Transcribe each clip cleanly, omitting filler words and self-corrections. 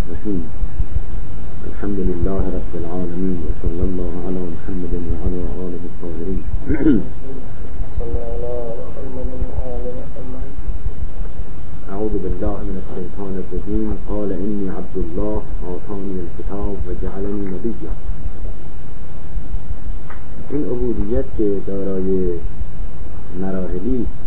الرحیم. الحمد لله رب العالمین و صلی الله علی محمد و علی آله الطاهرین. اعوذ بالله من الشیطان الرجیم. قال انی عبد الله آتانی الکتاب و جعلنی نبیا. این عبودیت که دارای مراحلی است.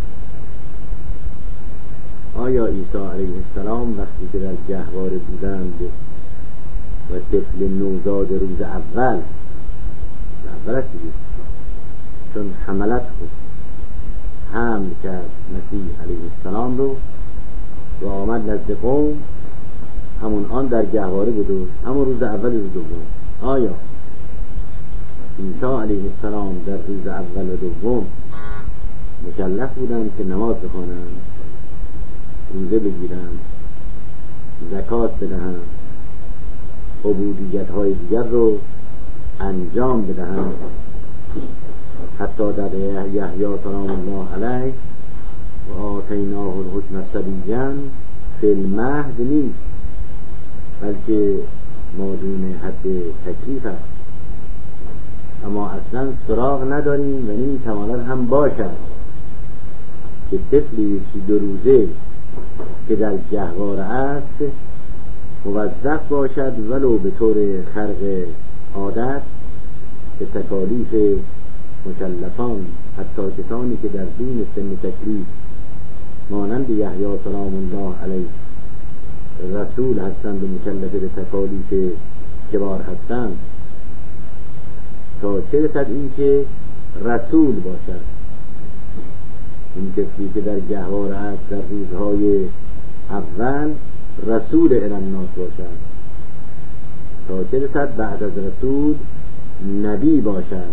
آیا عیسی علیه السلام وقتی که در گهواره بودند و طفل نوزاد روز اول است دیگه، چون حملت خود حمل کرد مسیح علیه السلام رو و آمد نزد قوم، همون آن در گهواره بود و همون روز اول روز دوم. آیا عیسی علیه السلام در روز اول و دوم مکلف بودند که نماز بخوانند، روزه بگیرند، زکات بدهند، عبودیت های دیگر رو انجام بدهند؟ حتی در یحیی سلام الله علیه و آتیناه الحکم صبیا فی المهد نیست، بلکه مادون حد تکلیف است. اما اصلا سراغ نداریم و نمیتواند هم باشد که طفلی یکی 2 روزه که در گهواره است موظف باشد ولو به طور خرق عادت به تکالیف مکلفان، حتی کسانی که در دون سن تکلیف مانند یحیی سلام الله علیه رسول هستند و مکلف به تکالیف کبار هستند، تا چه رسد این که رسول باشد. این کسی که در گهواره است در روزهای اول رسول الناس باشد، تا چه رسد بعد از رسول نبی باشد.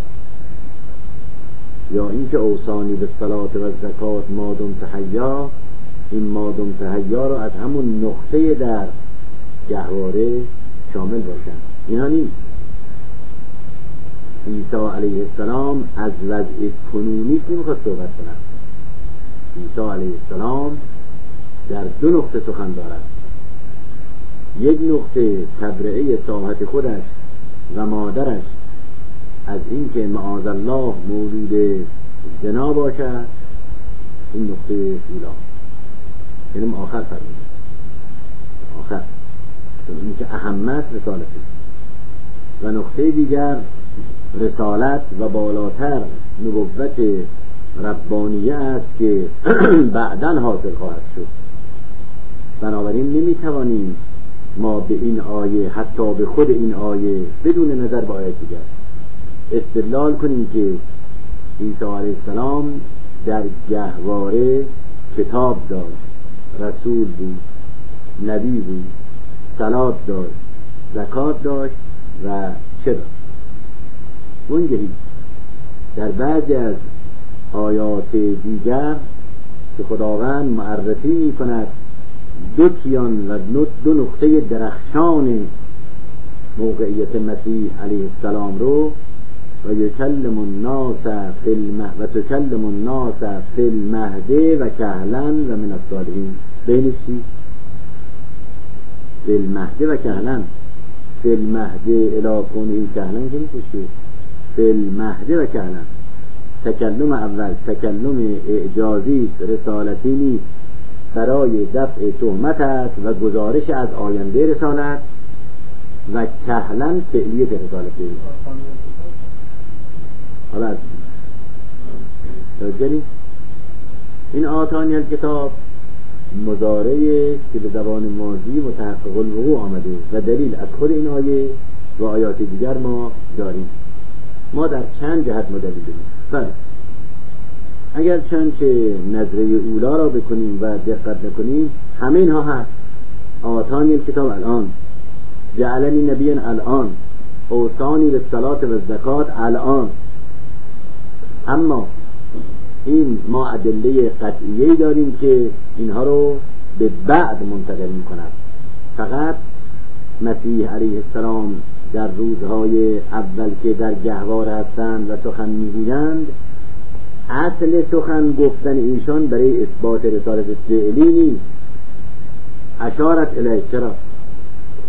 یا اینکه اوصانی به صلات و زکات ما دمت حیا، این ما دمت حیا رو از همون نقطه در گهواره شامل باشد. اینا نیست. عیسی علیه السلام از وضع کنونی نمیخواد صحبت کند. عیسی علیه السلام در 2 نقطه سخن دارد. یک نقطه تبرئه ساحت خودش و مادرش از اینکه معاذ الله مولود زنا باشد، این نقطه اولا، یعنی آخر فرموده آخر، چون اینکه اهمیت رسالتی. و نقطه دیگر رسالت و بالاتر نبوت ربانیه است که بعداً حاصل خواهد شد. بنابراین نمیتوانیم ما به این آیه، حتی به خود این آیه بدون نظر به آیه دیگر استدلال کنیم که عیسی علیه السلام در گهواره کتاب داشت، رسول بود، نبی بود، صلات داشت، زکات داشت و چه داشت. منگهی در بعضی از آیات دیگر که خداوند معرفی می کند 2 کیان و 2 نقطه درخشان موقعیت مسیح علیه السلام رو، و یکلم الناس فی المهد و تکلم الناس فی المهد و کهلا و من الصالحین. بینش چی؟ فی المهد و کهلا. فی المهد الی کونه کهلا که نیست، فی المهد و کهلا. تکلم اول تکلم اعجازی است، رسالتی نیست، برای دفع تهمت است و گزارش از آینده رسالت، و کهلا فعلیت رسالتی. حالا توجهی این آتانی الکتاب مضارعه که به زبان ماضی متحقق الوقوع آمده و دلیل از خود این آیه و آیات دیگر ما داریم. ما در چند جهت مدلیل داریم. اگر چنانچه نظره اولا را بکنیم و دقت نکنیم، همه اینها هست. آتانی الکتاب الان، جعلنی نبی الان، اوصانی به صلات و زکات الان. اما این ما ادله قطعیه‌ای داریم که اینها رو به بعد منتقل می‌کند. فقط مسیح علیه السلام در روزهای اول که در گهواره هستند و سخن میگویند، اصل سخن گفتن ایشان برای اثبات رسالت فعلی نیست. اشارت الیه، چرا؟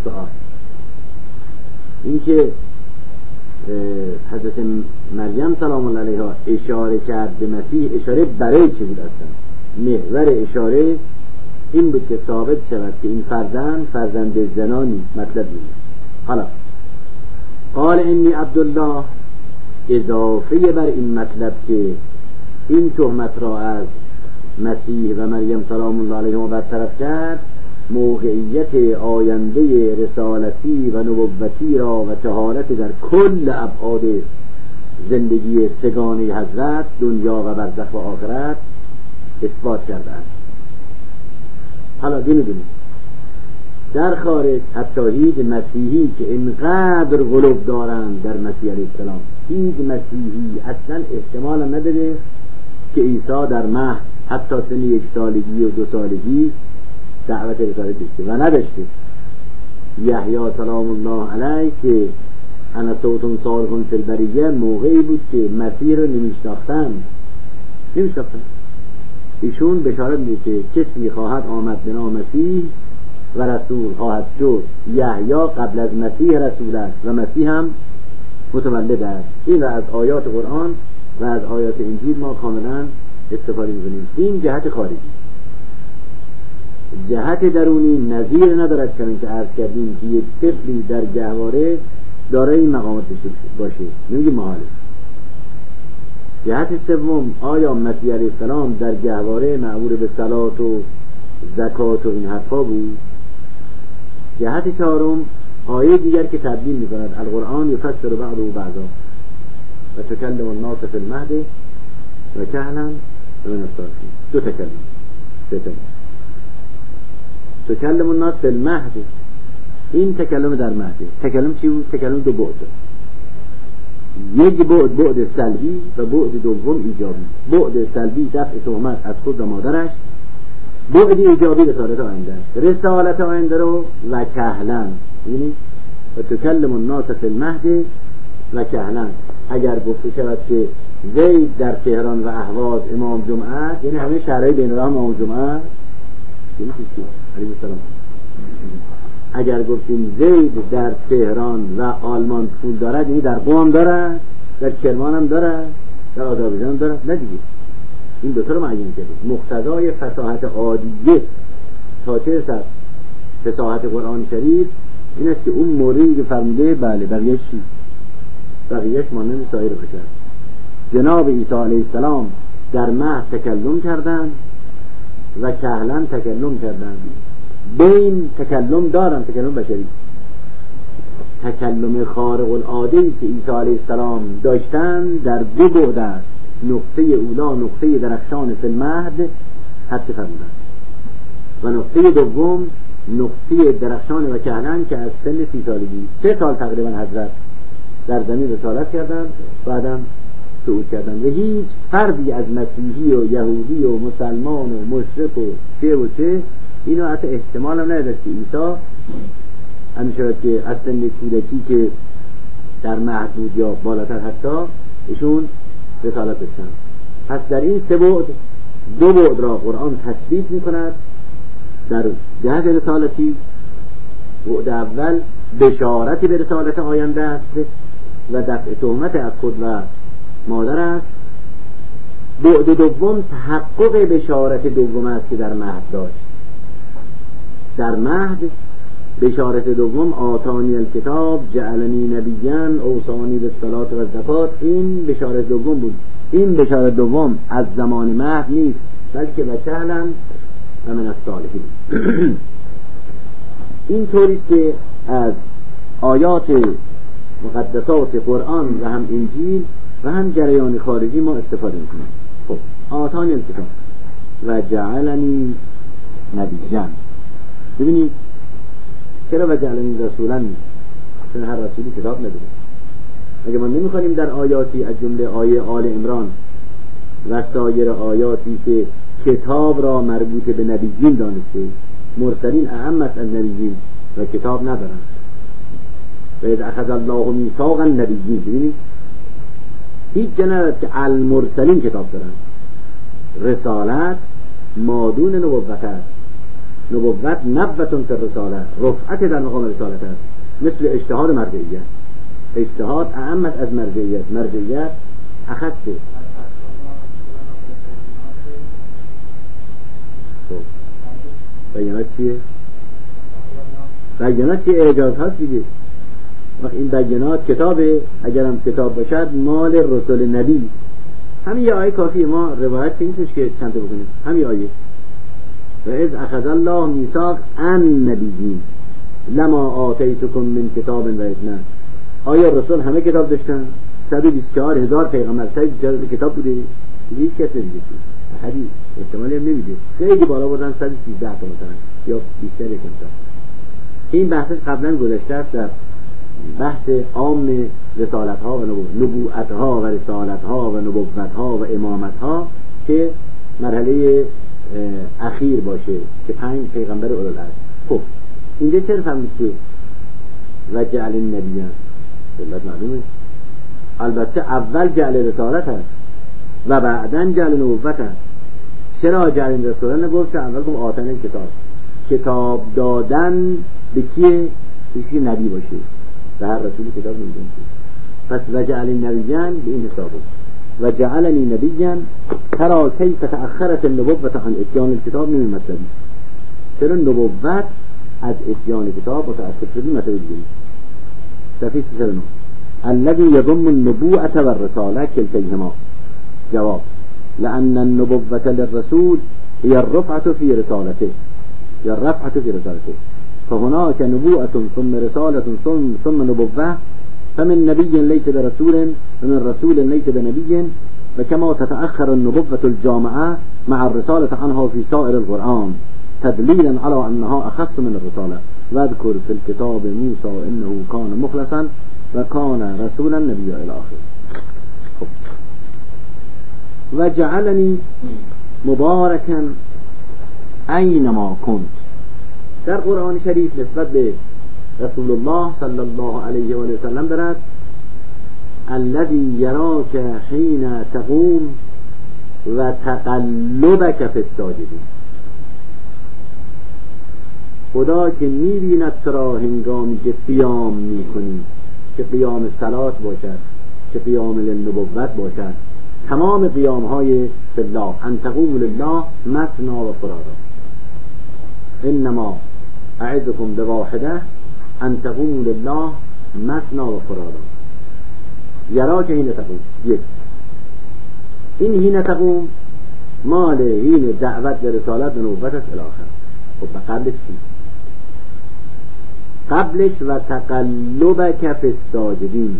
سؤال. این که حضرت مریم سلام الله علیها اشاره کرد به مسیح، اشاره برای چه بود اصلا؟ محور اشاره این بود که ثابت شود که این فرزند زنا نیست. مطلب اینه. حالا قال انی عبدالله اضافه بر این مطلب که این تهمت را از مسیح و مریم سلام الله علیهما برطرف کرد، موقعیت آینده رسالتی و نبوتی را و طهارت در کل ابعاد زندگی سگانه حضرت دنیا و برزخ و آخرت اثبات کرده است. حالا دونید در خارج التوحید مسیحی که اینقدر غلو دارند در مسیح علیه السلام، هیچ مسیحی اصلا احتمال نداره که عیسی در مهد حتی سن 1 سالگی و 2 سالگی دعوت رسالت داشته و نداشته. یحیی سلام الله علیه که انا صوت صارخ فی البریه موقعی بود که مسیح رو نمیشناختن. ایشون بشارت میده که کسی خواهد آمد به نام مسیح و رسول خواهد شد. یحیی قبل از مسیح رسول است و مسیح هم متولد است. این از آیات قرآن و از آیات انجیل ما کاملا استفاده می‌کنیم. این جهت خارجی. جهت درونی نظیر ندارد، چون که عرض کردیم که یک طفلی در گهواره دارای این مقامات باشه، نمیگه محاله. جهت سوم، آیا مسیح علیه السلام در گهواره مأمور به صلات و زکات و این حرفا بود؟ جهت چهارم، آیه دیگر که تبیین می‌کند القرآن یفسر بعضه بعضا و تکلم الناس فی المهد و کهلا و من الصالحین. 2 تکلم، 3 تکلم. تکلم الناس فی المهد، این تکلم در مهده. تکلم چی بود؟ تکلم 2 بعد. یک بعد سلبی و بعد دوم ایجابی. بعد سلبی دفع تهمت از خود و مادرش، بعد ایجابی رسالت آینده است. رسالت آینده رو و کهلن، یعنی و تکلم الناس فی المهد و کهلن. اگر گفته شود که زید در تهران و اهواز امام جمعه است، یعنی همه شهرهای بین الراه امام جمعه است. علیه السلام. اگر گفتیم زید در تهران و آلمان پول دارد، یعنی در قم دارد، در کرمان هم دارد، در آذربایجان دارد. نه دیگه، این 2 تا رو معین کرده. مقتضای فصاحت عادیه تا چه رسد فصاحت قرآن شریف این است که اون موردی که فرموده بله بقیهش مانند سایر بشر. جناب عیسی علیه السلام در مهد تکلم کردند و کهلن تکلم کردند. بین تکلم دارن، تکلم بشری. تکلم خارق العاده‌ای که عیسی علیه السلام داشتن در 2 بعد است. نقطه اولا نقطه درخشان فی المهد حدث فرمودن و نقطه دوم نقطه درخشان و کهلن که از سن 30 سالگی 3 سال تقریبا حضرت در زمین رسالت کردن، بعدم صعود کردن. و هیچ فردی از مسیحی و یهودی و مسلمان و مشرک و چه اینو اصلا احتمال هم نداشت که عیسی همین شود که از سن کودکی که در مهد بود یا بالاتر حتی ایشون رسالت داشتن. پس در این 3 بعد 2 بعد را قرآن تثبیت میکند. در جهت رسالتی بعد اول بشارت به رسالت آینده است و دفع تهمت از خود و مادر است. بعد دوم تحقق بشارت دوم است که در مهد داشت. در مهد بشارت دوم آتانی الکتاب جعلنی نبیاً اوصانی بالصلاة و الزکات، این بشارت دوم بود. این بشارت دوم از زمان مهد نیست، بلکه وکهلا و من الصالحین. این طوریست که از آیات مقدسات قرآن و هم انجیل و هم جریان خارجی ما استفاده میکنیم. خب آتانی الکتاب و جعلنی نبیاً، ببینید چرا و جعلنی رسولا نیست؟ چون هر رسولی کتاب نداره. اگه ما نمیخوانیم در آیاتی از جمله آیه آل عمران و سایر آیاتی که کتاب را مربوط به نبیین دانسته، مرسلین اعم از نبیین و کتاب ندارن. و اذ اخذ الله میثاق النبیین، ببینید هیچ جنرات که المرسلین کتاب دارن. رسالت مادون نبوت است. نبوت نبوتون فی الرساله، رفعت در مقام رسالت است، مثل اجتهاد مرجعیت. اجتهاد اعمت از مرجعیت، مرجعیت اخصه. بیانات چیه؟ بیانات چیه؟ اعجاز هست دیگه. وقت این بیانات کتابه، اگرم کتاب باشد مال رسول نبی. همین یه آیه کافیه، ما روایت نیستش که چند تا بکنیم، همین آیه و اذ اخذ الله میثاق النبیین لما آتیتکم من کتاب و حکمت. آیا رسول همه کتاب داشتن؟ 124,000 پیغمبر، 124 کتاب بوده؟ هیچ کس نمیگه، حدیث احتمالی هم نمیده، خیلی بالا بودن 113 تا مثلا یا بیشتر کمتر. این بحثش قبلا گذشته است در بحث عام رسالت ها و نبوت ها و رسالت ها و نبوت ها و امامت ها که مرحله اخیر باشه که 5 پیغمبر اولوالعزم. خب اینجا چرا فهمید که و جعل النبیان؟ علت معلومه، البته اول جعل رسالت هست و بعدن جعل نبوت هست. چرا جعل رسالت نگفت؟ اول گفت آتن کتاب دادن به کیه؟ کسی نبی باشه، به هر رسولی کتاب نمیدن. پس و جعل النبیان به این حسابه. و جعلنی نبیان ترا کیف تأخرت النبوة عن اتیان الکتاب نمی مطلبی. چرا نبوت از اتیان کتاب متأخر شدی؟ مطلب دیگه صفحه 309 الذي يضم النبوءة والرسالة كلتيهما. جواب: لأن النبوة للرسول هي الرفعة في رسالته، هي الرفعة في رسالته، فهناك نبوءة ثم رسالة ثم نبوة، فمن نبي ليس برسول ومن رسول ليس بنبي، وكما تتأخر النبوة الجامعة مع الرسالة عنها في سائر القرآن تدليلا على أنها أخص من الرسالة. واذكر في الكتاب موسى إنه كان مخلصا وكان رسولا نبيا إلى آخره. وجعلني مباركا أينما كنت. در قرآن شریف نسبت به رسول الله صلی الله علیه و سلم دارد الذی یراک حین تقوم و تقلبک فی الساجدین. خدا که می‌بیند تو را هنگامی که قیام می‌کنی، که قیام صلات باشد، که قیام للنبوت باشد، تمام قیام‌های فی الله، ان تقوم لله مثنا و فرادا. انما اعدكم بواحده ان تقوموا لله مثنا و فرادا. یراک حین تقوم، یک. این حین تقوم مال حین دعوت به رسالت و نبوت است الی آخر. خب قبلش چی؟ قبلش و تقلبک فی الساجدین،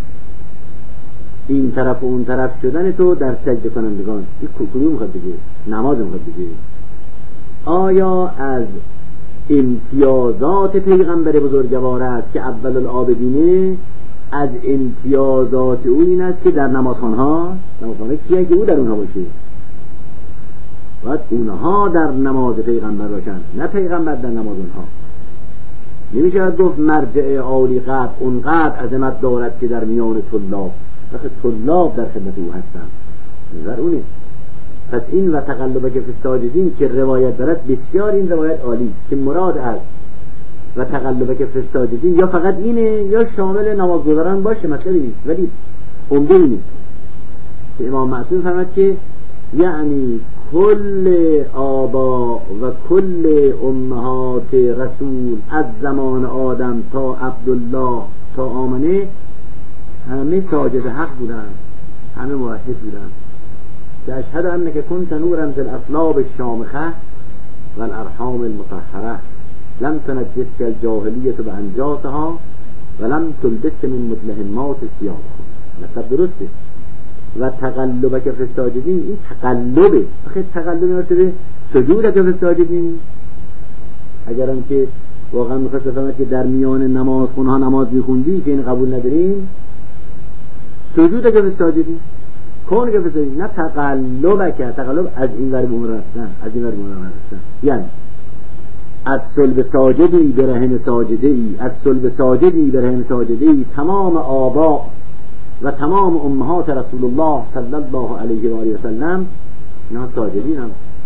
این طرف و اون طرف شدن تو در سجده کنندگان. این کدوم میخواد بگه؟ نماز میخواد بگه. آیا از امتیازات پیغمبر بزرگوار است که اول العابدینه؟ از امتیازات او این است که در نمازخانه کیه که او در اونها باشه؟ باید اونها در نماز پیغمبر باشن، نه پیغمبر در نماز اونها. نمیشه گفت مرجع عالی قدر اونقدر عظمت دارد که در میان طلاب، وقت طلاب در خدمت او هستند، نظر اونه. پس این و تقلبک فی الساجدین که روایت دارد بسیار این روایت عالی که مراد از و تقلبک فی الساجدین یا فقط اینه یا شامل نمازگزاران باشه، مطلبی نیست، ولی عمده اینه که امام معصوم فرمود که یعنی کل آبا و کل امهات رسول از زمان آدم تا عبدالله تا آمنه همه ساجد حق بودن، همه موحد بودن. که اشهد انک کنت نورا فی الاصلاب الشامخه و الارحام المطهره لم تنجسک الجاهلیة بانجاسها و لم تلبس من متلهمات ثيابها. مطلب درسته. و تقلبک فی الساجدین، این تقلبه. آخه تقلب مرتبه سجودک فی الساجدین. اگرم که واقعا میخواست بفهمد که در میان نماز خونها نماز میخوندی که این قبول نداریم، سجودک فی الساجدین کون که بسید، نه تقلبک. تقلب از این ور بوم رفتن، از این ور بوم رفتن، یعنی از صلب ساجدی به رحم ساجدی، از صلب ساجدی به رحم ساجدی. تمام آبا و تمام امهات رسول الله صلی الله علیه و آله و سلم اینا ساجدین هم.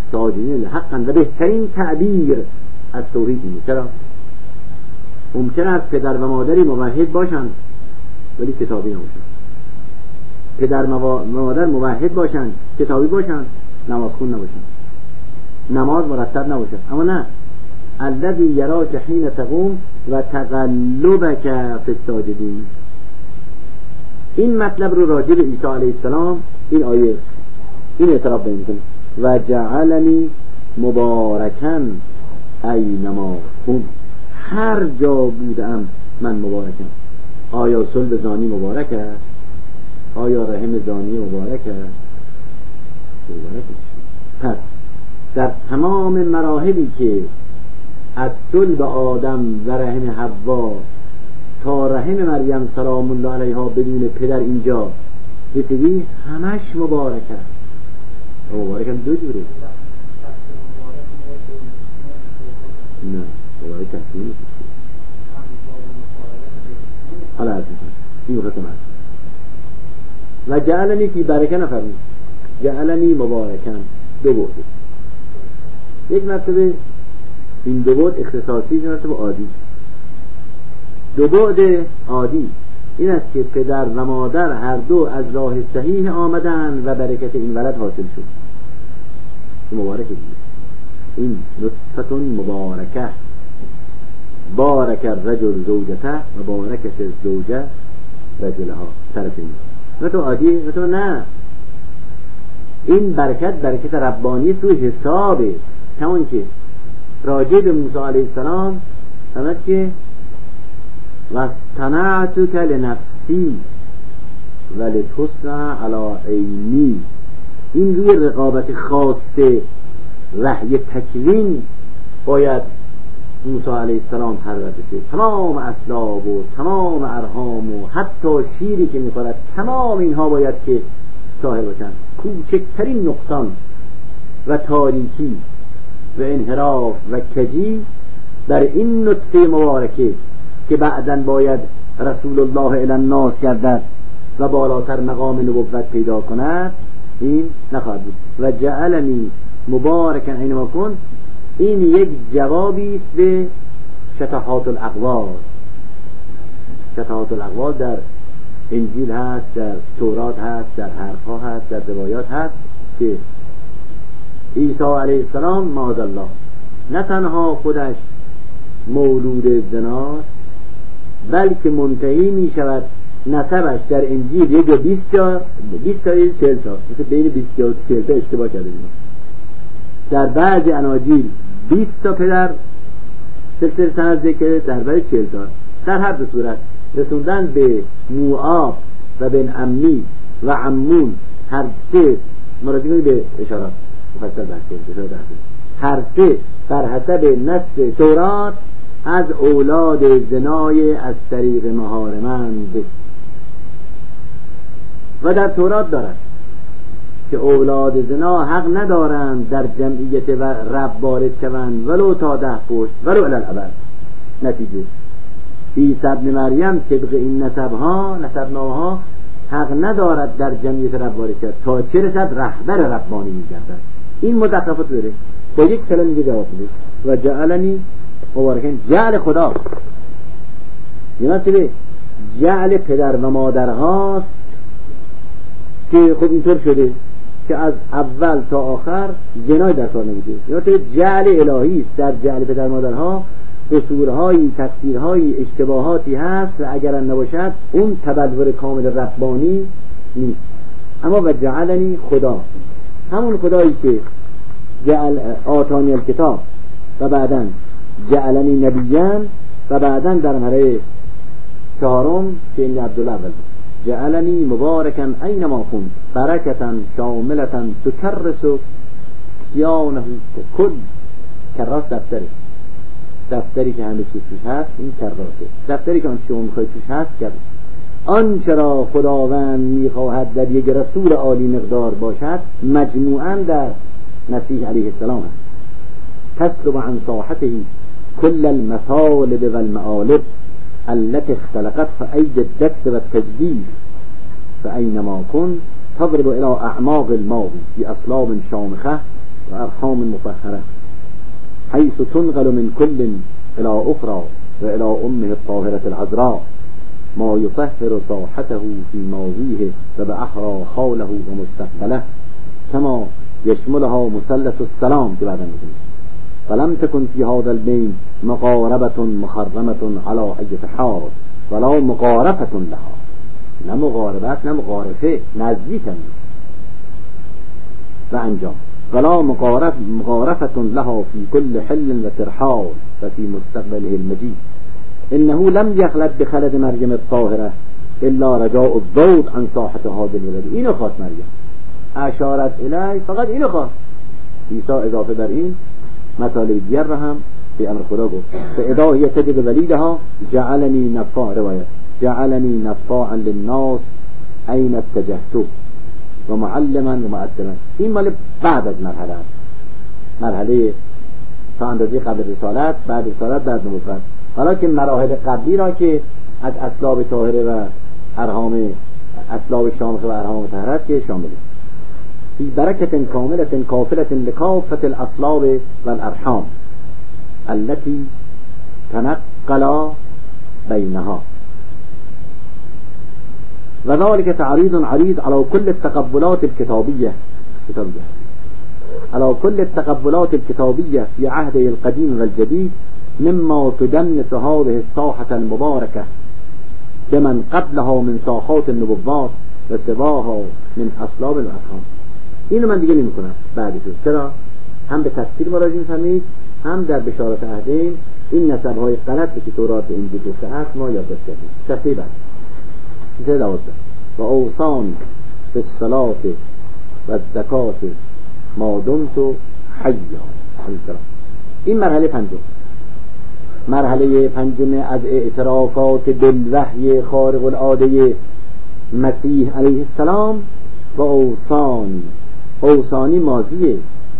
ساجدین حقا و بهترین تعبیر از توحید اینه. چرا؟ ممکن است پدر و مادری موحد باشند ولی کتابی نباشند، پدر و مادر موحد باشند کتابی باشند نماز خون نباشند، نماز مرتب نباشد. اما نه، الذی یراک حین تقوم و تقلبک فی الساجدین. این مطلب رو راجع به عیسی علیه السلام این آیه این اعتراف می‌کنه و جعلنی مبارکاً اینما کن، هر جا بودم من مبارکم. آیا صلب زانی مبارک است؟ آیا رحم زانی مبارک است؟ مبارک است. پس در تمام مراحلی که از صلب آدم و رحم حوا تا رحم مریم سلام الله علیها بدون پدر اینجا رسیدی، همش مبارک است. مبارک هم دو جوره. نه مبارک تصمیم نیست. حالا عرض میکنم این قسم هست. و جعلنی فی برکه نفرمید، جعلنی مبارکن دو بعد. یک مرتبه این دو بعد اختصاصی، یک مرتبه عادی. دو بعد عادی این است که پدر و مادر هر دو از راه صحیح آمدن و برکت این ولد حاصل شد. مبارکه دیگه. این نطفه مبارکه، بارک الرجل زوجته و بارکت الزوجه رجلها. طرفین نه تو عادی نه تو نه، این برکت ربانی تو حسابه. همون که راجع به موسی علیه السلام فرمود که واصطنعتک لنفسی ولتصنع علی عینی. این روی رقابت خاصه وحی تکوین باید موسی علیه السلام پرورده شد. تمام اسلاب و تمام ارحام و حتی شیری که میخورد، تمام اینها باید که ظاهر باشند. کوچکترین نقصان و تاریکی و انحراف و کجی در این نطفه مبارکه که بعداً باید رسول الله الی الناس گردد و بالاتر مقام نبوت پیدا کند، این نخواهد بود. و جعلنی مبارکاً اینما کن، این یک جوابی است به شطحات الاقوال. شطحات الاقوال در انجیل هست، در تورات هست، در حرفها هست، در روایات هست که عیسی علیه السلام معاذالله نه تنها خودش مولود زناست، بلکه منتهی می شود نسبش در انجیل یک 20 تا 40 تا، مثل بین 20 تا 40 تا اشتباه کرده. در بعض اناجیل 20 تا پدر سلسله سند ذکر، در بعض 40 تا. در هر دو صورت رسوندن به موآب و بن عمی و عمون، هر سه مراجعه به اشارات مفصل بحث کنید. هر سه بر حسب نص تورات از اولاد زنای از طریق محارمند. و در تورات دارد که اولاد زنا حق ندارند در جمعیت و رب وارد شوند ولو تا 10 پشت ولو الی الابد. نتیجه عیسی ابن مریم طبق این نسبنامه‌ها حق ندارد در جمعیت رب وارد شود تا چه رسد رهبر ربانی می‌گردد. این مدقفات بره با یک کلمه دیگه جواب میده و جعلنی مبارکن. جعل خدا یعنی جعل پدر و مادر هاست که خب اینطور شده که از اول تا آخر زنای در کار نمیده. یعنی جعل الهی است. در جعل پدر مادرها قصورهایی، تقصیرهایی، اشتباهاتی هست و اگر نباشد اون تبلور کامل ربانی نیست. اما و جعلنی خدا، همون خدایی که جعل آتانی الکتاب و بعداً جعلنی نبیان و بعداً در مرحله 4 که این عبدالله اول جعلنی مبارکاً اینما کن برکتاً شاملتاً تکرس کیانه کل. کراس دفتری که همه چیز توش هست این کراسه. دفتری که آن چیزی میخوای توش هست کرد. آنچه را خداوند میخواهد در یک رسول عالی مقدار باشد مجموعاً در مسیح علیه السلام است. تسلب عن ساحته كل المطالب والمآلب التي اختلقت فأيد الدست والتجديد فأينما كن تضرب إلى أعماق الماضي في أصلاب شامخة و ارحام مفهره حيث تنقل من كل الى اخرى و الى امه الطاهره العذراء ما يطهر ساحته في ماضيه و باحرى حاله و مستقبله كما يشملها مثلث السلام که بعدا میگیم فلم تكن في هذا البين مقاربة محرمة على أي حال ولا مقارفة لها، نه مقاربت نه مقارفه، نزدیک نیست. و انجام ولا مقارفة لها في كل حل و ترحال و في مستقبله المجيد. انه لم يخلد بخلد مريم الطاهرة الا رجاء الذود عن ساحة هذا الولد. اینو خواست مریم، اشارت الیه، فقط اینو خواست. عیسی اضافه بر این مطالب دیگر را هم به امر خدا گفت. فاذا هي تجد وليدها جعلني نفاع، روایت جعلني نفاعا للناس اين اتجهت و معلما و مؤدبا. این مال بعد از مرحله است، مرحله تا اندازه قبل رسالت، بعد رسالت، بعد نبوت. حالا که مراحل قبلی را که از اسلاب طاهره و ارحام اسلاب شامخه و ارحام طهرت که شامله في بركة كاملة كافلة لكافة الأصلاب والأرحام التي تنقل بينها، وذلك تعريض عريض على كل التقبلات الكتابية على كل التقبلات الكتابية في عهده القديم والجديد مما تدنس هذه الساحة المباركة بمن قبلها من ساحات النبوات وسواها من أصلاب الأرحام. اینو من دیگه نمی کنم بعدش. چرا؟ هم به تفسیر مراجعه می‌فرمایید، هم در بشارت عهدین این نسب‌های غلطی که تورات به انجیل گفته است ما یادداشت کردیم. صفحه بعد 312 و اوصان بالصلاة و الزکات ما دمت حیا. این مرحله پنجم. مرحله پنجم از اعترافات بالوحی خارق العاده مسیح علیه السلام و اوصانی ماضیه،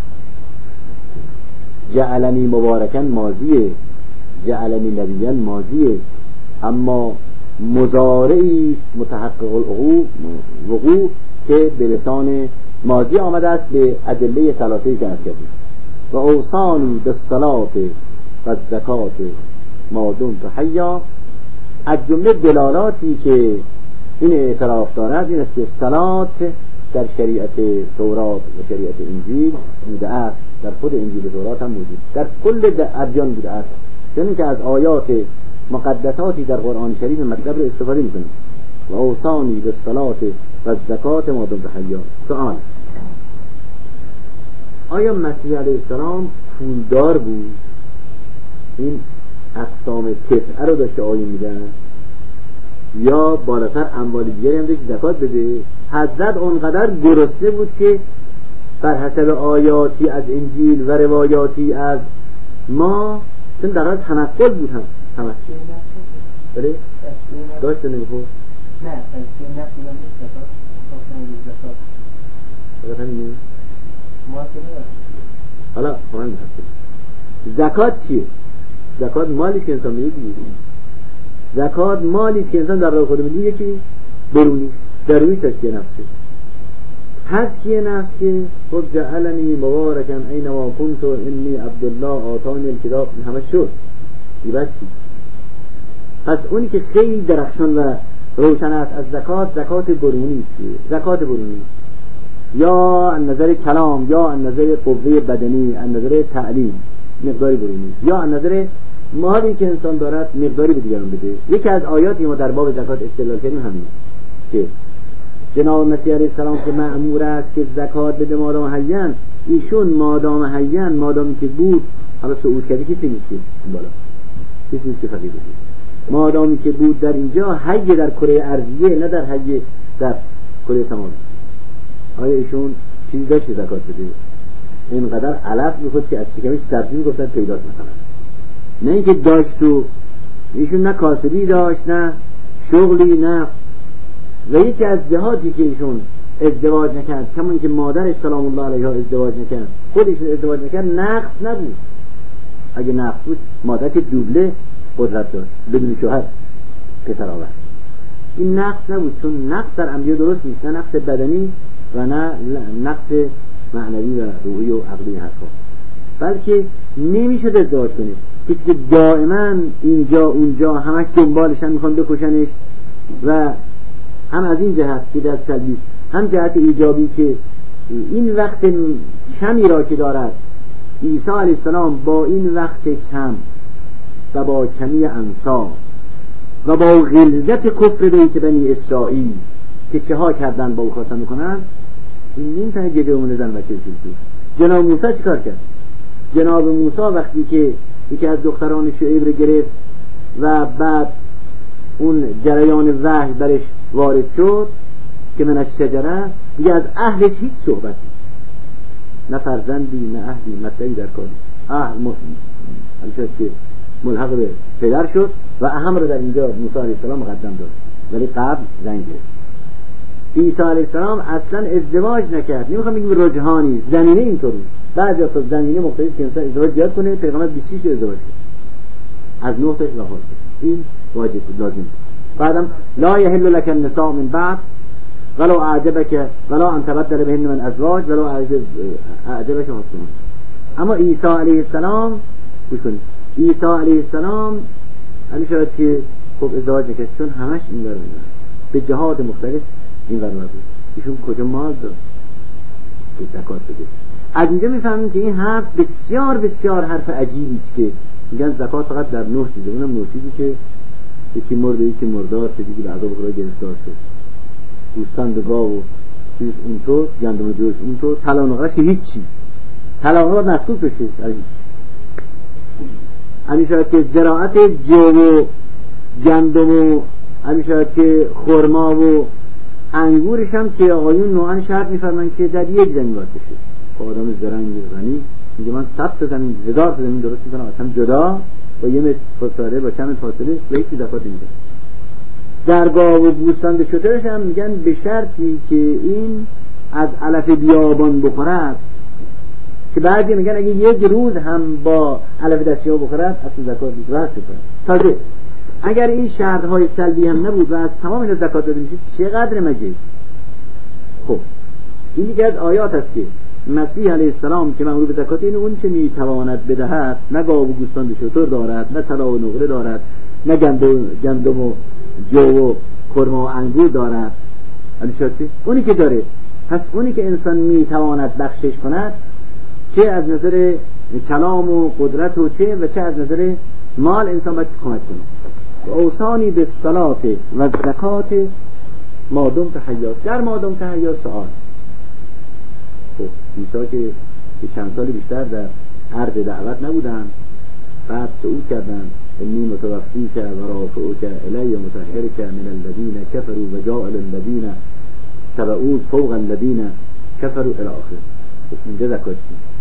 جعلنی مبارکن ماضیه، جعلنی نبیان ماضیه، اما مضارعی متحقق الوقوع که به لسان ماضی آمده است به ادله ثلاثه‌ای که از کردیم. و اوصانی بالصلاة و الزکات ما دمت حیا. از جمله دلالاتی که این اعتراف دارد این است که صلات در شریعت تورات و شریعت انجیل بوده است، در خود انجیل و تورات هم موجود، در کل ادیان بوده است. چون که از آیات مقدساتی در قرآن شریف مطلب رو استفاده می‌کنیم. و اوصانی بالصلاة و الزکات ما دمت حیا. سوال: آیا مسیح علیه السلام پولدار بود؟ این اقسام تسعه رو داشته آیه میدن، یا بالاتر اموال دیگری هم داشت زکات بده؟ حضرت اونقدر گرسنه بود که بر حسب آیاتی از انجیل و روایاتی از ما چون در حال تنقل بود هم بله؟ داشت نمیخو؟ نه حالا خواهن زکات چیه؟ زکات مالی که انسان میده دیگه. زکات مالی که انسان در راه خود میده، یکی برونی درونی تزکیه نفسه. تزکیه نفس که خب جعلنی مبارکن اینما کنت انی عبدالله آتانی الکتاب، این همه شد دیبت چی؟ پس اونی که خیلی درخشان و روشن است از زکات، زکات برونی است. زکات برونی یا از نظر کلام، یا از نظر قوه بدنی، از نظر تعلیم مقداری برونی، یا از نظر مالی که انسان دارد مقداری به دیگران بده. یکی از آیاتی ما در باب زکات استدلال کردیم همین که جناب مسیح علیه السلام که مأمور است که زکات بده مادام حیان، ایشون مادام حیان، مادامی که بود، حالا صعود کردی کسی نیست که بالا، کسی نیست که فقیر بود، مادامی که بود در اینجا حی در کره ارضیه، نه در حی در کره سماوی. آیا ایشون چیزی داشت زکات بده؟ اینقدر علف میخود که از شکمش سبزی میگفتن پیداست مثلا، نه اینکه داشت و ایشون نه کاسبی داشت نه شغلی نه. و یکی از جهاتی که ایشون ازدواج نکرد، کمون که مادرش سلام الله علیها ازدواج نکرد، خودشون ازدواج نکرد، نقص نبود. اگه نقص بود مادر که دوبله قدرت داشت بدون شوهر پسر آورد. این نقص نبود، چون نقص در انبیا درست نیست، نه نقص بدنی و نه نقص معنوی و روحی و عقلی حرفا، بلکه نمیشد ازدواج کنه. کسی که دائما اینجا اونجا همش دنبالشن میخوان بکشنش، و هم از این جهت که در سلبی، هم جهت ایجابی که این وقت کمی را که دارد عیسی علیه السلام با این وقت کم و با کمی انصار و با غلظت کفر بیت بنی اسرائیل که چه ها کردن با او خواستن میکنن، این نمیتونه جده اون زن و کسی. جناب موسی چی کار کرد؟ جناب موسی وقتی که یکی از دختران شعیب رو گرفت و بعد اون جریان وحی برش وارد شد که من از شجره، میگه از اهلش هیچ صحبت نه فرزندی نه اهلی مطلعی در کاری. اهل شد که ملحق به پدر شد و اهم رو در اینجا موسی علیه السلام مقدم داد، ولی قبل زن گرفت. عیسی علیه السلام اصلا ازدواج نکرد. نمیخوام بگیم رجحانی، زمینه اینطور بود. بعضی از زمینه مختلف که انسان ازدواج زیاد کنه، پیغمبر 26 ازدواج کرد، از 9 تاش وفات کرد. این واجب بود، لازم. بعدم لا یحل لك النساء من بعد ولو اعجبك ولا ان تبدل بهن من ازواج ولو اعجبك حسنهن. اما عیسی علیه السلام گوش کنید، عیسی علیه السلام همین شاید که خب ازدواج نکرد، چون همش این ور به جهات مختلف این ور بود. ایشون کجا مال داد که زکات بده؟ از اینجا میفهمیم که این حرف بسیار بسیار حرف عجیبی است که میگن زکات فقط در 9 چیزه. اونم 9 چیزی که یکی مرده، یکی مردار، یکی به عذاب خدا گرفتار شد، گوسفند گاو و چیز اونطور، گندم جوش اونطور، طلا و نقره‌اش که هیچی، طلا و نقره مسکوت بشه. همین شاید که زراعت جو و گندم و همین شاید که خرما و انگورش هم که آقایون نوعا شرط میفرمایند که در یک زمین وارد بشه. آدم زرنگ غنی میگه من 100 تا زمین 1000 تا زمین درست میکنم اصلا جدا با یه متر فاصله با چند فاصله یکی زکات میده. در گاو و گوسفند شترش هم میگن به شرطی که این از علف بیابان بخورد، که بعضی میگن اگه یک روز هم با علف دستی ها بخورد اصلا زکات نیست، راحت بخورد. تازه اگر این شرطهای سلبی هم نبود و از تمام اینا زکات داده میشه چقدر مگه؟ خب این دیگه از آیات است که مسیح علیه السلام که مأمور به زکات، این اون چه میتواند بدهد، نه گاو و گوسفند شتر دارد، نه طلا و نقره دارد، نه گندم و جو و خرما و انگور دارد. اونی که داره. پس اونی که انسان میتواند بخشش کند، چه از نظر کلام و قدرت و چه از نظر مال، انسان باید کمک کنه. اوصانی به صلات و زکات مادم تحیات، در مادم تحیات سؤال. خب عیسی که چند سال بیشتر در عرض دعوت نبودن، بعد صعود کردن، انی متوفی که و رافعو که الی مطهر که من الذین کفروا و جائل الذین تبعود فوق الذین کفروا الی آخر. اینجا زکات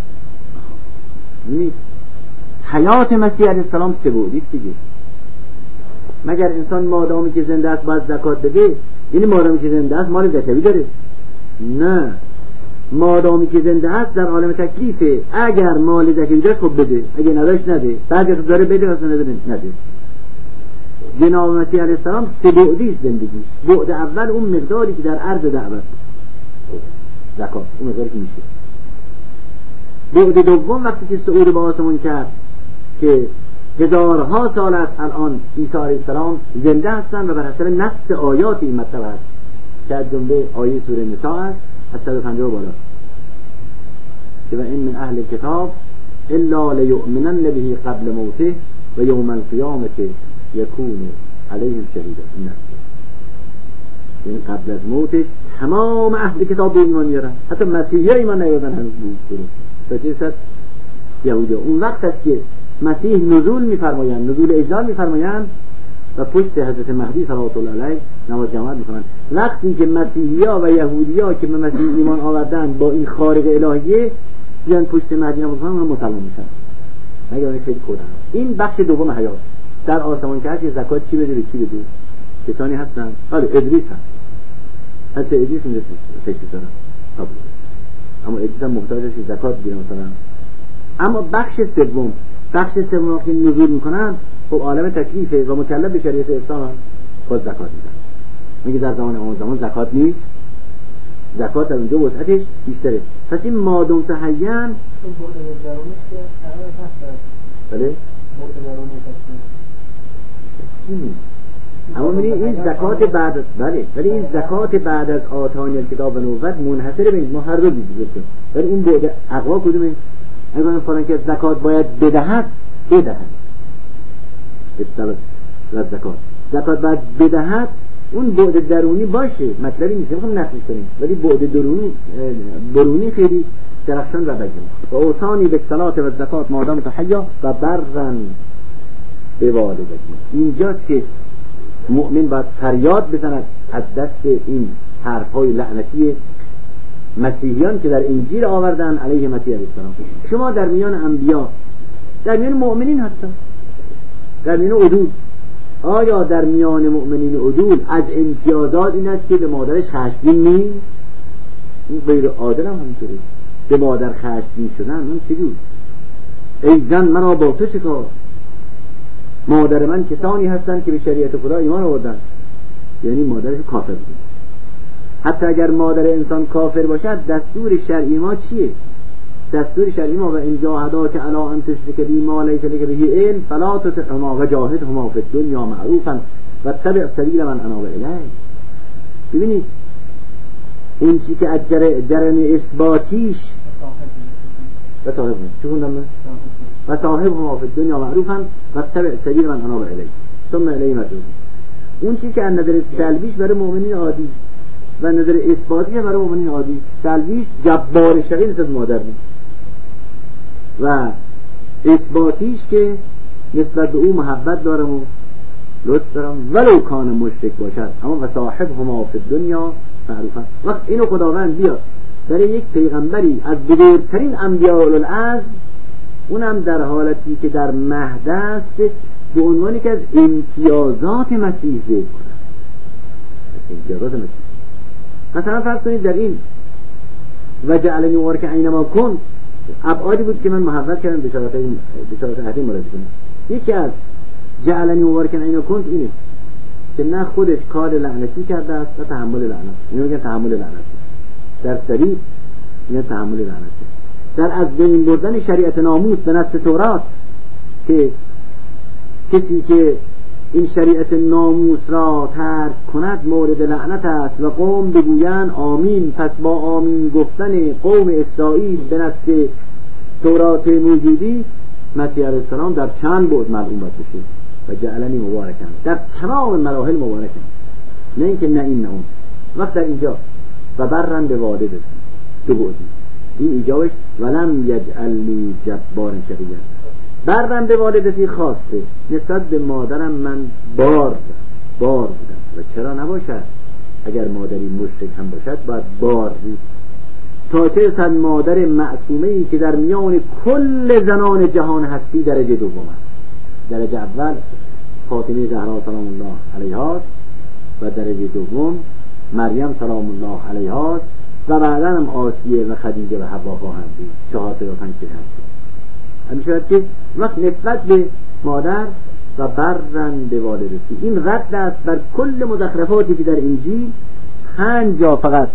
چی؟ حیات مسیح علیه السلام سه بعدی است دیگه. مگر انسان مادامی که زنده است باید زکات بده؟ یعنی مادامی که زنده است مال زکوی داره؟ نه، مادامی که زنده است در عالم تکلیفه. اگر مال زکوی داشت خب بده، اگه نداشت نده. بعد از داره بده، اصلا نده. جناب مسیح علیه السلام سه بعدی است زندگی. بعد اول اون مقداری که در عرض دعوت زکات، اون مقداری که میشه. بعد دوم وقتی که صعود به آسمان کرد که هزارها سال است الان عیسی علیه السلام زنده هستند و بر حسب نص آیات این مطلب است که از جمله آیه سوره نساء است از 150 بالا که و این من اهل کتاب الا لیؤمنن به قبل موته و یوم القیامت یکون علیهم شهیدا. این است یعنی قبل از موتش تمام اهل کتاب به ایمان میارن، حتی مسیحی ایمان نیاوردن هنوز درست تا چه صد یهودی. اون وقت است که مسیح نزول میفرمایند، نزول اجلال میفرمایند و پشت حضرت مهدی صلوات الله علیه نماز جماعت میکنند. وقتی که مسیحی‌ها و یهودی‌ها که به مسیح ایمان آوردن با این خارق الهیه بیان پشت مهدی نماز میکنن، اونها مسلمان میشن. نگه خیلی کودن. این بخش دوم حیات. در آسمان که هست یه زکات چی بده به کی بده؟ کسانی هستن، آره ادریس هست ادریس اونجا تشریف دارن، اما ادریس هم محتاجه که زکات بگیره مثلا. اما بخش سوم که نزول میکنن خب عالم تکلیفه و مکلف به شریعت اسلام هم باز زکات میدن. میگه در زمان زکات نیست، زکات در اونجا وسعتش بیشتره. پس این مادم تحین بله اما می‌بینی این زکات بعد بله ولی این زکات بعد از آتانی الکتاب و نبوت منحصر به این ما هر رو دیدیم ولی این بعد اقوا کدومه؟ اگر فرض که زکات باید بدهد زکات باید بدهد اون بعد درونی باشه مطلبی نیست میخوام نفی کنیم ولی بعد درونی خیلی درخشان و بگیم و اوصانی به صلات و زکات مادام تحیا و برن به والدتی. اینجاست که مؤمن باید فریاد بزند از دست این حرفهای لعنتی مسیحیان که در انجیل آوردن علیه مسیح علیه السلام. شما در میان انبیا، در میان مؤمنین، حتی در میان عدول، آیا در میان مؤمنین عدول از امتیازات این است که به مادرش خشمگین نیست؟ این غیر عادل هم همینطوره. به مادر خشمگین شدن اون چجور؟ ای زن مرا با تو چه کار؟ مادر من کسانی هستند که به شریعت خدا ایمان آوردن، یعنی مادرش کافر بود. حتی اگر مادر انسان کافر باشد دستور شرعی ما چیه؟ دستور شرعی ما و ان جاهداک علی ان تشرک بی ما لیس لک به علم فلا تطعهما و جاهدهما فی الدنیا معروفا و اتبع سبیل من اناب الیه. ببینید اون چی که از جرن اثباتیش و صاحبهما فی الدنیا معروفا و اتبع سبیل من اناب الیه ثم الیه مرجعکم. اون چی که از نظر سلبیش برای مؤمنین عادی و نظر اثباتیش برای مؤمنین عادی، سلبیش جبار شقی نسبت مادر بود و اثباتیش که نسبت به او محبت دارم و لطف دارم ولو کان مشرک باشد، اما و صاحبهما فی الدنیا معروفا. وقت اینو خداوند بیاد برای یک پیغمبری از بزرگترین انبیاء العزم، اونم در حالتی که در مهد است، به عنوانی که از امتیازات مسیح ذکر کنه. امتیازات مسیح مثلا فرض کنید در این و جعلنی مبارک اینما کن ابعادی بود که من محبت کردم بشارت اهدی مراد کنم. یکی از جعلنی مبارک اینما کن اینه که نه خودش کار لعنتی کرده است و تحمل لعنت، اینو میگن تحمل لعنت در سریع، میگن تحمل لعنت در از بین بردن شریعت ناموس به نص تورات، که کسی که این شریعت ناموس را ترک کند مورد لعنت است و قوم بگویند آمین. پس با آمین گفتن قوم اسرائیل به نص تورات موجودی مسیح علیه السلام در چند بعد ملعون باید بشه و جعلنی مبارکم در تمام مراحل مبارکم، نه اینکه نه این نه اون. وقت در اینجا و برن به والدت دو بعدی، این ایجابش ولم یجعلنی جبارا شقیا. برم به والدتی خاصه، نسبت به مادرم من بار بودم و چرا نباشد؟ اگر مادری مشرک هم باشد باید بار بود. تا چه رسد مادر معصومه‌ای که در میان کل زنان جهان هستی درجه دوم است. درجه اول فاطمه زهرا سلام الله علیها است و درجه دوم مریم سلام الله علیها است و بعدا هم آسیه و خدیجه و حوا خواهند بود. 4 تا 5 تا همین شاید که وقت نسبت به مادر و برن به والدتی. این رد است بر کل مزخرفاتی که در انجیل 5 جا فقط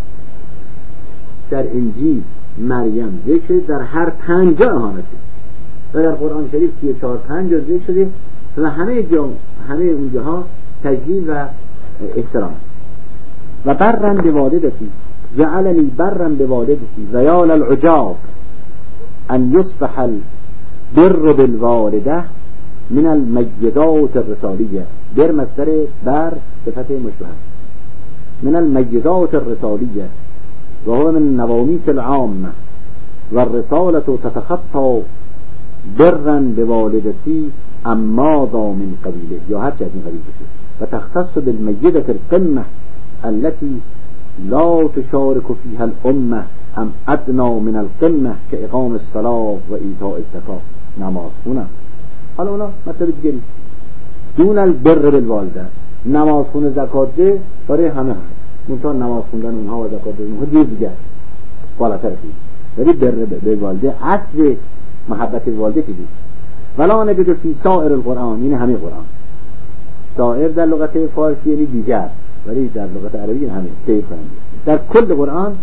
در انجیل مریم ذکر شده، در هر 5 جا اهانت و در قرآن شریف 34-5 جا ذکر شده و همه اونجاها تجلیل و احترام است. و برن به والدتی جعلنی برن به والدتی و یا للعجاب ان یصبح البر بالوالده من المجدات الرسالیه. بر مصدر بر صفت مشبه است، من المجدات الرسالیه و هو من نوامیس العامه و الرسالة تتخطى برن به والدتی اما ذا من قبیله، یا هر چه از این قبیل بشه، و تختص بالمجدة القمه التي لا تشارك فيها الامه ام ادنا من القمه که اقام الصلاة و ایتاء الزکات، نماز خونم. حالا مطلب دیگری دون البر بالوالده، نماز خون زکات ده برای همه هست، منتها نماز خوندن اونها و زکات ده اونها دیگه بالاتر است. ولی بر بالوالده اصل محبت والده چیزی ولا نجد فی سائر القرآن، یعنی همه قرآن. سائر در لغت فارسی یعنی دیگر، ولی در لغت عربی همین سیر کننده در کل قرآن.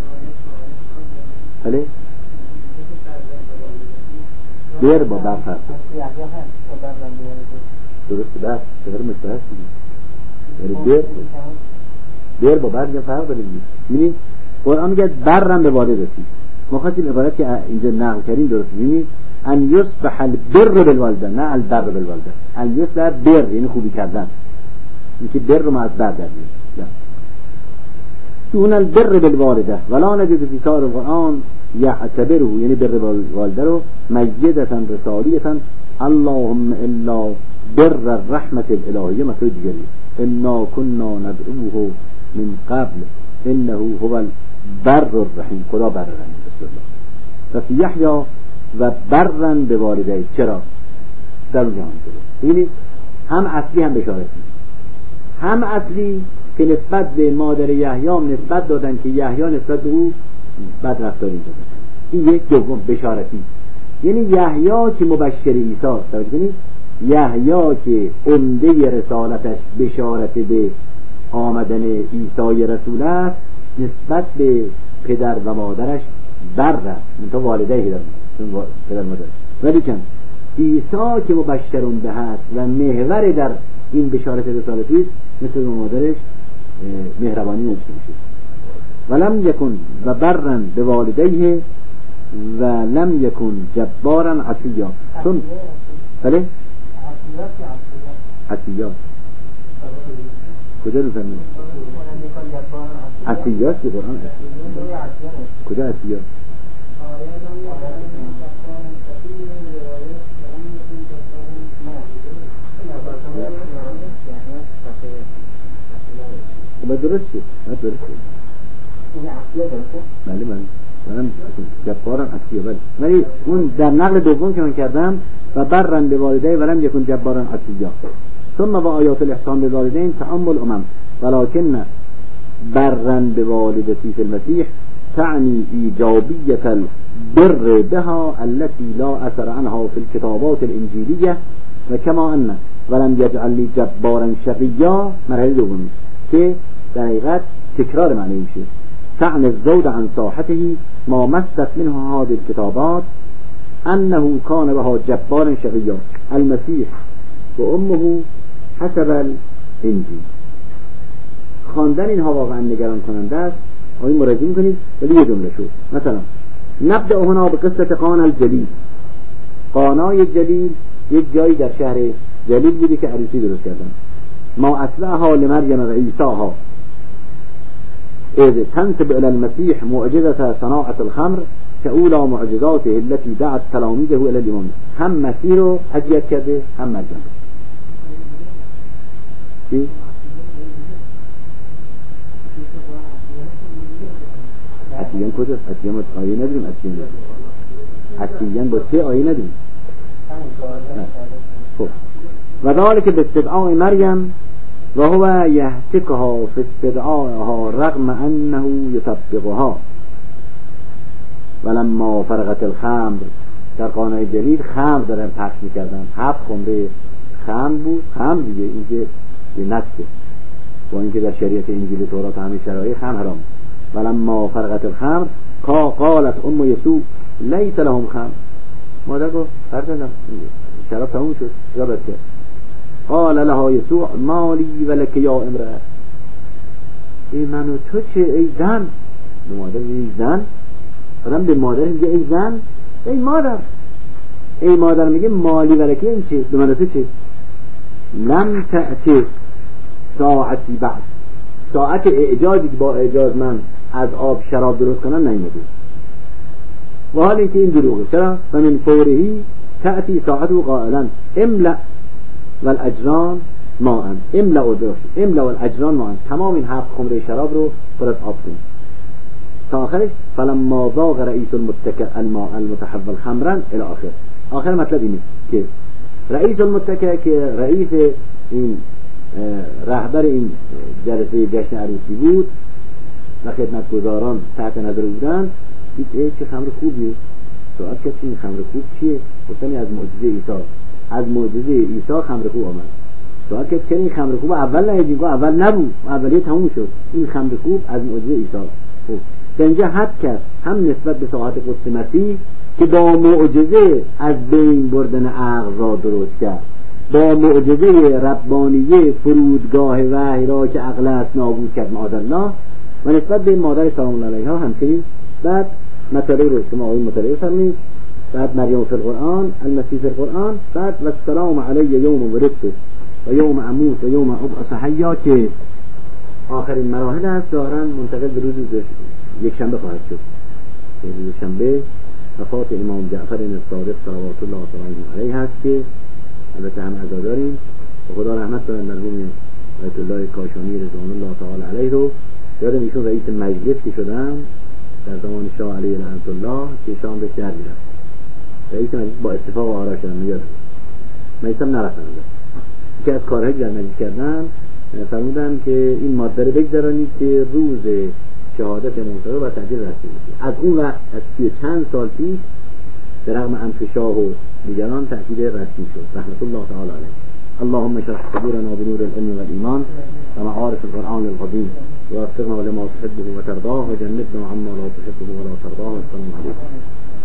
بله بر با بر فرق درسته بر چقدر مشترک یعنی بر با بر یه فرق داره. می‌بینید قرآن میگه برم به والد رسید. ما خواستیم عبارت که اینجا نقل کردیم درست می‌بینید ان یصبح البر بالوالدین نه البر بالوالدین. ان یصبح بر یعنی خوبی کردن. اینکه بر رو ما از بر داریم. دون البر بالوالده ولا نجد فی سائر القرآن یعتبره یعنی بر بالوالده رو میدتا رسالیتا اللهم الا بر الرحمت الالهیه مثل دیگری انا كنا ندعوه من قبل انه هو البر الرحیم. خدا بر الرحیم بسم الله. و فی یحیی و برن به والدی. چرا در اونجا هم یعنی هم اصلی هم بشارتی. هم اصلی که نسبت به مادر یحیی نسبت دادن که یحیی نسبت به او بد رفتاری دادن. این یک. دوم بشارتی یعنی یحیی که مبشر عیسی است. یعنی یحیی که عمده رسالتش بشارت به آمدن عیسی رسول است نسبت به پدر و مادرش بر است. منتها والدهی دارد پدر مادر. ولی کن عیسی که مبشرون به هست و محور در این بشارت رسالتی مثل مادرش مهربانی نشون میشه. ولم یکن و برن به والدیه و لم یکن جبارا عصیا. چون بله عصیات کجا رو فهمید عصیات که قرآن کجا عصیات خب درست شد درست شد این عصیه درسته؟ بله من جباران عصیه. ولی اون در نقل دوم که من کردم و برن به والدین ولم یکن جباران عصیه. ثم با آیات الاحسان به والدین تأمل امم ولكن برن به والدتی فی المسیح تعني ایجابیت البر بها التي لا اثر عنها في الكتابات الانجیلیه و کما ان ولم یجعل لی جبارا شقیا. مرحله دومی که در حقیقت تکرار معنی میشه تعني الزود عن ساحته ما مست منه هذه الكتابات انه كان بها جبارا شقیا المسیح و امه حسب الانجیل. خواندن اینها واقعا نگران کننده است. آیه مراجعه می‌کنید ولی یه جمله شو. مثلا نبدأ هنا بقصه قانا الجلیل. قانای جلیل یک جایی در شهر جلیل بوده که عروسی درست کردن. ما اصلها لمریم و عیساها اذ تنسب الى المسیح معجزه صناعه الخمر كأولى معجزاته التي دعت تلاميذه الى الإمام. هم مسیح رو هدیت کرده هم مریم. چی؟ عطیان کجاست؟ عطیان آیه نداریم. عطیان با چه آیه نداریم. خب و ذلك باستدعاء مریم و هو یحتکها فی استدعاءها رغم انه یطبقها. ولما فرغت الخمر در قانای جلیل خمر دارن پخش میکردن. 7 خمره خمر بود. خمر دیگه اینکه یه نسکه با اینکه در شریعت انجیل تورات همه شرایط خمر حرام. ولما فرغت الخمر قالت ام یسوع لیس لهم خمر. مادر گفت فرزندم شراب تموم شد یادت کرد. قال لها یسوع مالی ولک یا امرأه. ای من و تو چه ای زن. به مادر ای زن. آدم به مادر میگه ای زن. ای مادر. ای مادر میگه مالی ولک این چه. به من و تو چه. لم تأتی ساعتی بعد. ساعت اعجازی که با اعجاز من از آب شراب درست کنم نیومده. و حال اینکه این دروغه. چرا؟ و من فورهی تأتی ساعته قائلا املأ والاجران ماء. املأ والاجران ماء. تمام این 7 خمره شراب رو پر از آب کن تا آخرش فلما ذاق رئیس المتکئ الماء المتحول خمرا الی آخر مطلب اینه که رئیس المتکئ که رئیس این رهبر این جلسه جشن عروسی بود و خدمتگزاران تحت نظر بودن دید چه خمر خوبیه. سوال کرد این خمر خوب چیه؟ گفتن از معجزه عیسی. از معجزه عیسی خمر خوب آمد. سوال که چرا این خمر خوب اول ندیدیم؟ گفت اول نبود، اولیه تموم شد. این خمر خوب از معجزه عیسی. خب در اینجا هر کس هم نسبت به ساحت قدس مسیح که با معجزه از بین بردن عقل را درست کرد، با معجزه ربانیه فرودگاه وحی را که عقل است نابود کرد معاذالله، و نسبت به مادر سلام الله علیها همچنین. بعد مطالعه رو شما آقای مطالعه فرمایید. بعد مریم فی القرآن، المسیح فی القرآن، بعد و السلام علی یوم ولدت و یوم اموت و یوم ابعث حیا که آخرین مراحل است. ظاهرا منتقل به روز یک شنبه خواهد شد. روز شنبه وفات امام جعفر الصادق صلوات الله علیه هست که البته هم عزا داریم و خدا رحمت کنه مرحوم آیت الله کاشانی رضوان الله تعالی علیه رو. یادم ایشون رئیس مجلس که شدن در زمان شاه علیه رحمت الله که شام بهش در میرفت. رئیس مجلس با اتفاق آرا شدن. یادم مجلس هم نرفتن. که از کارهایی در مجلس کردن فرمودن که این ماده رو بگذارانید که روز شهادت منتظر و تعجیل رسمی میشه. از اون وقت از 30 چند سال پیش به رغم انف شاه و دیگران تعجیل رسمی شد رحمت الله تعالی علیه. اللهم اشرح صدورنا بنور العلم والایمان و معارف القرآن القدیم و وفقنا لما تحبه وترضاه وجنبنا عما لا تحبه ولا ترضاه. السلام علیکم.